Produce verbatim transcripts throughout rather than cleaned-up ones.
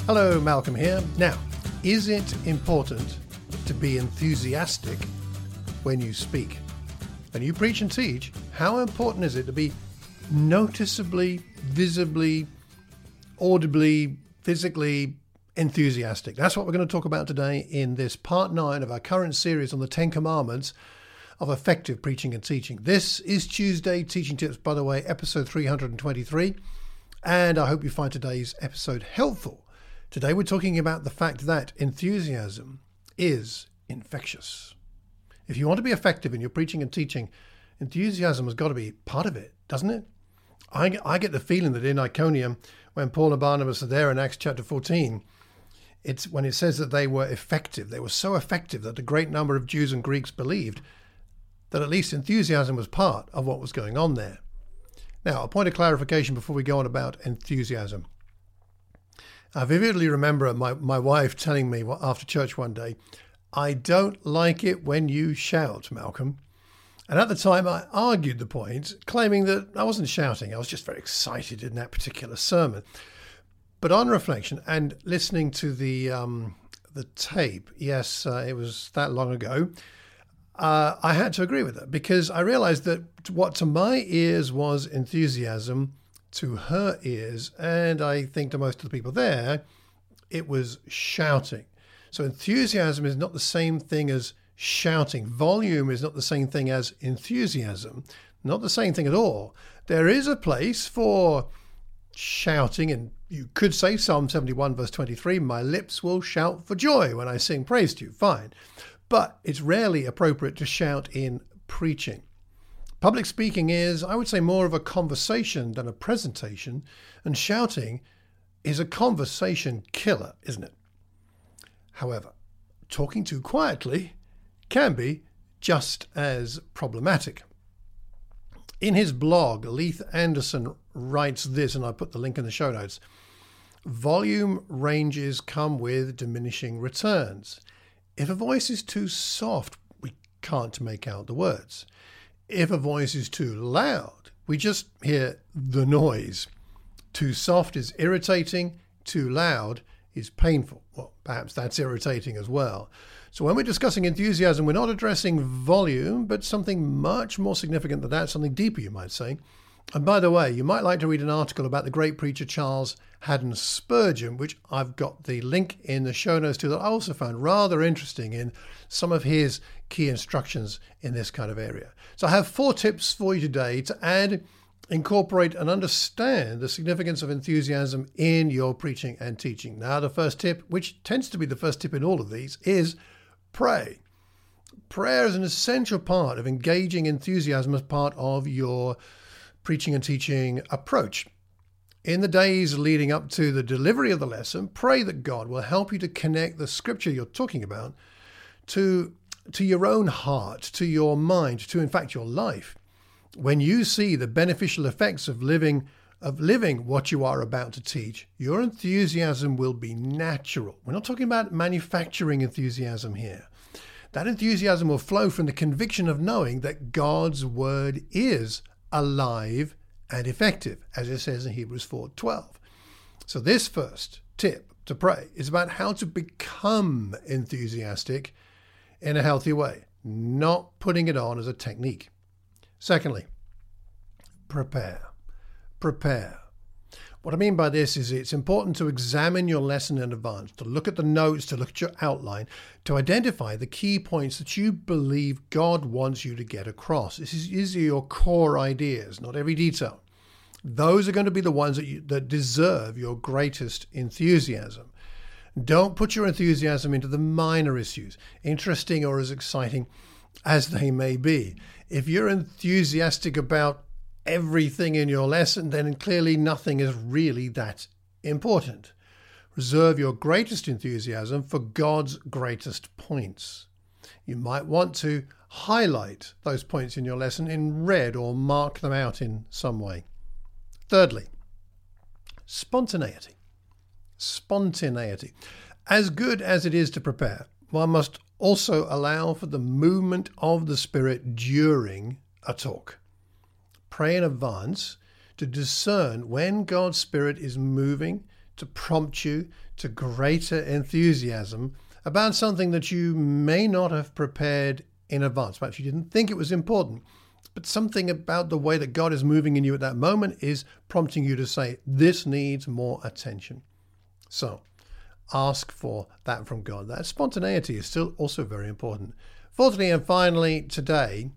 Hello, Malcolm here. Now, is it important to be enthusiastic when you speak? When you preach and teach, how important is it to be noticeably, visibly, audibly, physically enthusiastic? That's what we're going to talk about today in this part nine of our current series on the Ten Commandments of effective preaching and teaching. This is Tuesday Teaching Tips, by the way, episode three hundred twenty-three, and I hope you find today's episode helpful. Today we're talking about the fact that enthusiasm is infectious. If you want to be effective in your preaching and teaching, enthusiasm has got to be part of it, doesn't it? I, I get the feeling that in Iconium, when Paul and Barnabas are there in Acts chapter fourteen, it's when it says that they were effective. They were so effective that a great number of Jews and Greeks believed that at least enthusiasm was part of what was going on there. Now, a point of clarification before we go on about enthusiasm. I vividly remember my, my wife telling me after church one day, "I don't like it when you shout, Malcolm." And at the time I argued the point, claiming that I wasn't shouting. I was just very excited in that particular sermon. But on reflection and listening to the um, the tape, yes, uh, it was that long ago, uh, I had to agree with her because I realized that what to my ears was enthusiasm, to her ears, and I think to most of the people there, it was shouting. So enthusiasm is not the same thing as shouting. Volume is not the same thing as enthusiasm. Not the same thing at all. There is a place for shouting, and you could say Psalm seventy-one verse twenty-three, "My lips will shout for joy when I sing praise to you." Fine. But it's rarely appropriate to shout in preaching. Public speaking is, I would say, more of a conversation than a presentation, and shouting is a conversation killer, isn't it? However, talking too quietly can be just as problematic. In his blog, Leith Anderson writes this, and I put the link in the show notes: "Volume ranges come with diminishing returns. If a voice is too soft, we can't make out the words. If a voice is too loud, we just hear the noise. Too soft is irritating, too loud is painful." Well, perhaps that's irritating as well. So when we're discussing enthusiasm, we're not addressing volume, but something much more significant than that, something deeper, you might say. And by the way, you might like to read an article about the great preacher Charles Haddon Spurgeon, which I've got the link in the show notes to, that I also found rather interesting in some of his key instructions in this kind of area. So I have four tips for you today to add, incorporate, and understand the significance of enthusiasm in your preaching and teaching. Now, the first tip, which tends to be the first tip in all of these, is pray. Prayer is an essential part of engaging enthusiasm as part of your preaching and teaching approach. In the days leading up to the delivery of the lesson, pray that God will help you to connect the scripture you're talking about to, to your own heart, to your mind, to in fact your life. When you see the beneficial effects of living of living what you are about to teach, your enthusiasm will be natural. We're not talking about manufacturing enthusiasm here. That enthusiasm will flow from the conviction of knowing that God's word is alive and effective, as it says in Hebrews four twelve. So this first tip to pray is about how to become enthusiastic in a healthy way, not putting it on as a technique. Secondly, prepare. Prepare. What I mean by this is it's important to examine your lesson in advance, to look at the notes, to look at your outline, to identify the key points that you believe God wants you to get across. This is, these are your core ideas, not every detail. Those are going to be the ones that, you, that deserve your greatest enthusiasm. Don't put your enthusiasm into the minor issues, interesting or as exciting as they may be. If you're enthusiastic about everything in your lesson, then clearly nothing is really that important. Reserve your greatest enthusiasm for God's greatest points. You might want to highlight those points in your lesson in red or mark them out in some way. Thirdly, spontaneity. Spontaneity. As good as it is to prepare, one must also allow for the movement of the Spirit during a talk. Pray in advance to discern when God's Spirit is moving to prompt you to greater enthusiasm about something that you may not have prepared in advance. Perhaps you didn't think it was important, but something about the way that God is moving in you at that moment is prompting you to say, this needs more attention. So ask for that from God. That spontaneity is still also very important. Fourthly and finally today,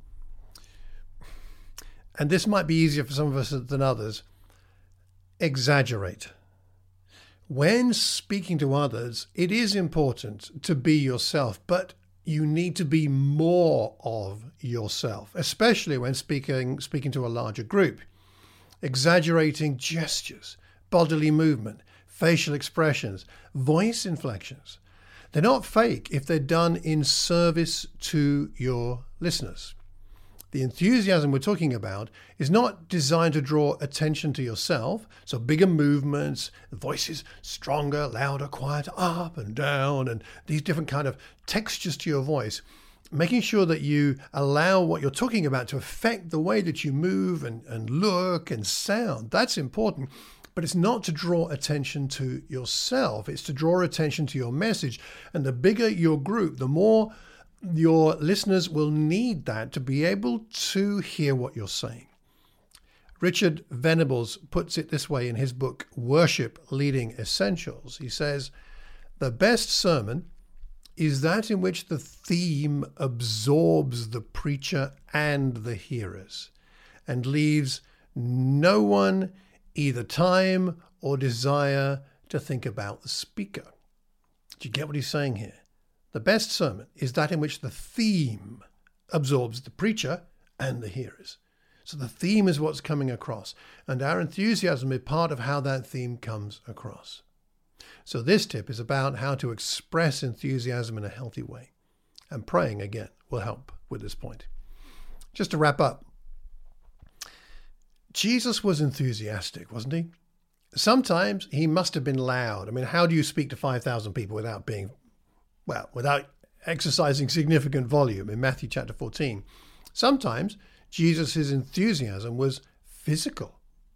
and this might be easier for some of us than others, exaggerate. When speaking to others, it is important to be yourself, but you need to be more of yourself, especially when speaking speaking to a larger group. Exaggerating gestures, bodily movement, facial expressions, voice inflections. They're not fake if they're done in service to your listeners. The enthusiasm we're talking about is not designed to draw attention to yourself. So bigger movements, voices stronger, louder, quieter, up and down, and these different kind of textures to your voice. Making sure that you allow what you're talking about to affect the way that you move and, and look and sound. That's important. But it's not to draw attention to yourself. It's to draw attention to your message. And the bigger your group, the more your listeners will need that to be able to hear what you're saying. Richard Venables puts it this way in his book, Worship Leading Essentials. He says, the best sermon is that in which the theme absorbs the preacher and the hearers and leaves no one either time or desire to think about the speaker. Do you get what he's saying here? The best sermon is that in which the theme absorbs the preacher and the hearers. So the theme is what's coming across, and our enthusiasm is part of how that theme comes across. So this tip is about how to express enthusiasm in a healthy way. And praying, again, will help with this point. Just to wrap up, Jesus was enthusiastic, wasn't he? Sometimes he must have been loud. I mean, how do you speak to five thousand people without being Well, without exercising significant volume in Matthew chapter fourteen? Sometimes Jesus' enthusiasm was physical,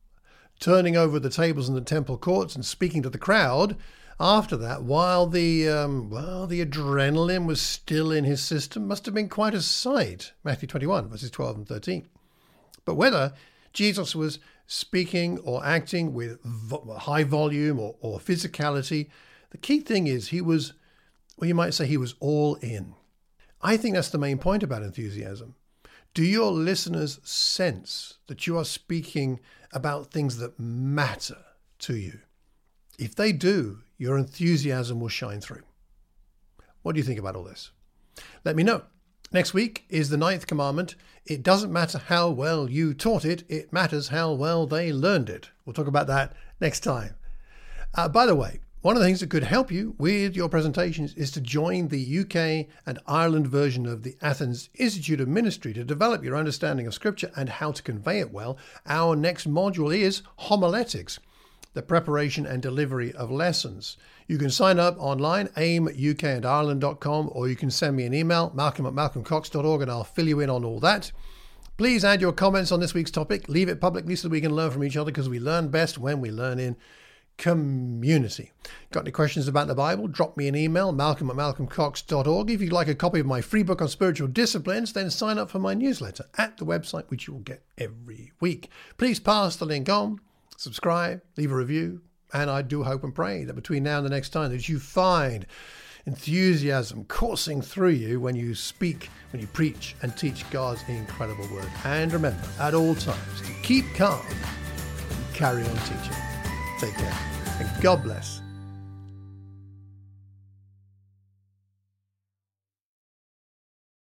turning over the tables in the temple courts and speaking to the crowd. After that, while the um, well, the adrenaline was still in his system, must have been quite a sight. Matthew twenty-one, verses twelve and thirteen. But whether Jesus was speaking or acting with vo- high volume or, or physicality, the key thing is he was, well, you might say he was all in. I think that's the main point about enthusiasm. Do your listeners sense that you are speaking about things that matter to you? If they do, your enthusiasm will shine through. What do you think about all this? Let me know. Next week is the ninth commandment. It doesn't matter how well you taught it. It matters how well they learned it. We'll talk about that next time. Uh, by the way, one of the things that could help you with your presentations is to join the U K and Ireland version of the Athens Institute of Ministry to develop your understanding of Scripture and how to convey it well. Our next module is homiletics, the preparation and delivery of lessons. You can sign up online, aim at U K and Ireland dot com, or you can send me an email, malcolm at malcolm cox dot org, and I'll fill you in on all that. Please add your comments on this week's topic. Leave it publicly so we can learn from each other, because we learn best when we learn in community. Got any questions about the Bible? Drop me an email, malcolm at malcolm cox dot org. If you'd like a copy of my free book on spiritual disciplines, then sign up for my newsletter at the website, which you will get every week. Please pass the link on, subscribe, leave a review, and I do hope and pray that between now and the next time that you find enthusiasm coursing through you when you speak, when you preach and teach God's incredible word. And remember, at all times, to keep calm and carry on teaching. Take care, and God bless.